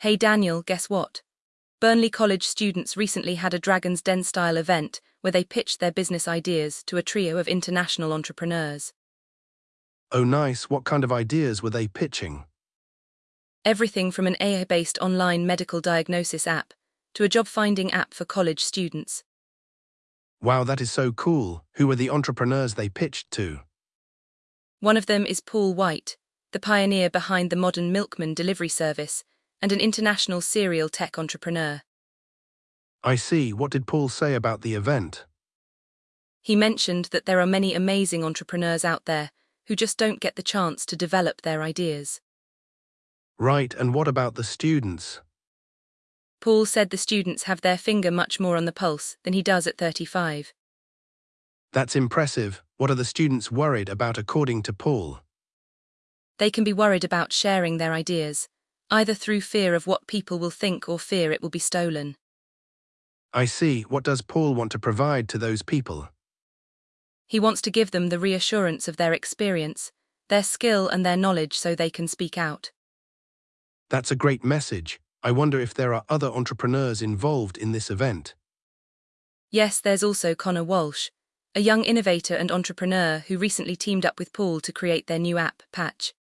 Hey Daniel, guess what? Burnley College students recently had a Dragon's Den-style event where they pitched their business ideas to a trio of international entrepreneurs. Oh nice, what kind of ideas were they pitching? Everything from an AI-based online medical diagnosis app to a job-finding app for college students. Wow, that is so cool. Who were the entrepreneurs they pitched to? One of them is Paul White, the pioneer behind the modern Milkman delivery service and an international serial tech entrepreneur. I see, what did Paul say about the event? He mentioned that there are many amazing entrepreneurs out there who just don't get the chance to develop their ideas. Right, and what about the students? Paul said the students have their finger much more on the pulse than he does at 35. That's impressive. What are the students worried about according to Paul? They can be worried about sharing their ideas, either through fear of what people will think or fear it will be stolen. I see, what does Paul want to provide to those people? He wants to give them the reassurance of their experience, their skill and their knowledge so they can speak out. That's a great message. I wonder if there are other entrepreneurs involved in this event. Yes, there's also Connor Walsh, a young innovator and entrepreneur who recently teamed up with Paul to create their new app, Patch.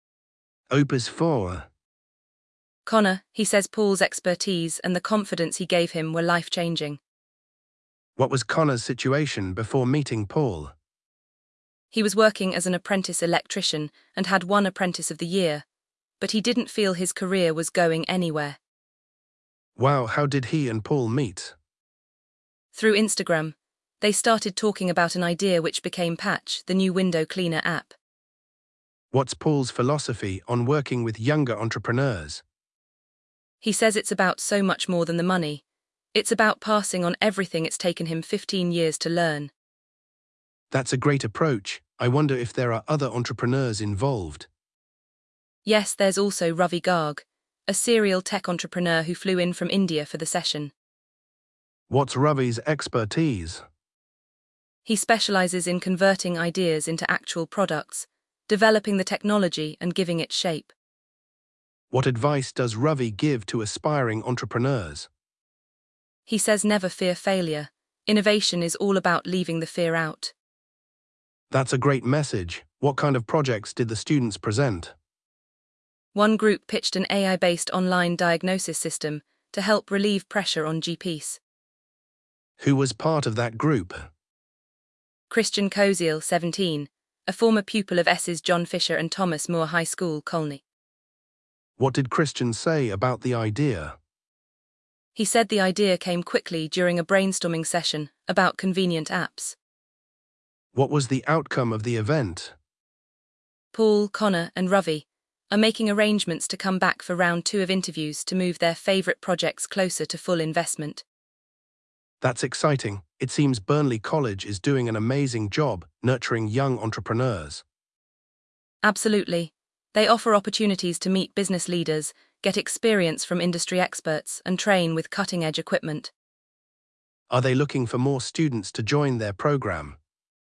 Opus 4. Connor, he says Paul's expertise and the confidence he gave him were life-changing. What was Connor's situation before meeting Paul? He was working as an apprentice electrician and had won Apprentice of the Year, but he didn't feel his career was going anywhere. Wow, how did he and Paul meet? Through Instagram, they started talking about an idea which became Patch, the new window cleaner app. What's Paul's philosophy on working with younger entrepreneurs? He says it's about so much more than the money. It's about passing on everything it's taken him 15 years to learn. That's a great approach. I wonder if there are other entrepreneurs involved. Yes, there's also Ravi Garg, a serial tech entrepreneur who flew in from India for the session. What's Ravi's expertise? He specializes in converting ideas into actual products, developing the technology and giving it shape. What advice does Ravi give to aspiring entrepreneurs? He says never fear failure. Innovation is all about leaving the fear out. That's a great message. What kind of projects did the students present? One group pitched an AI-based online diagnosis system to help relieve pressure on GPs. Who was part of that group? Christian Koziel, 17, a former pupil of S's John Fisher and Thomas More High School, Colney. What did Christian say about the idea? He said the idea came quickly during a brainstorming session about convenient apps. What was the outcome of the event? Paul, Connor, and Ravi are making arrangements to come back for round 2 of interviews to move their favorite projects closer to full investment. That's exciting. It seems Burnley College is doing an amazing job nurturing young entrepreneurs. Absolutely. They offer opportunities to meet business leaders, get experience from industry experts, and train with cutting-edge equipment. Are they looking for more students to join their program?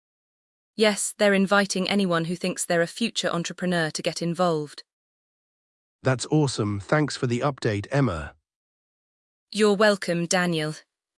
Yes, they're inviting anyone who thinks they're a future entrepreneur to get involved. That's awesome. Thanks for the update, Emma. You're welcome, Daniel.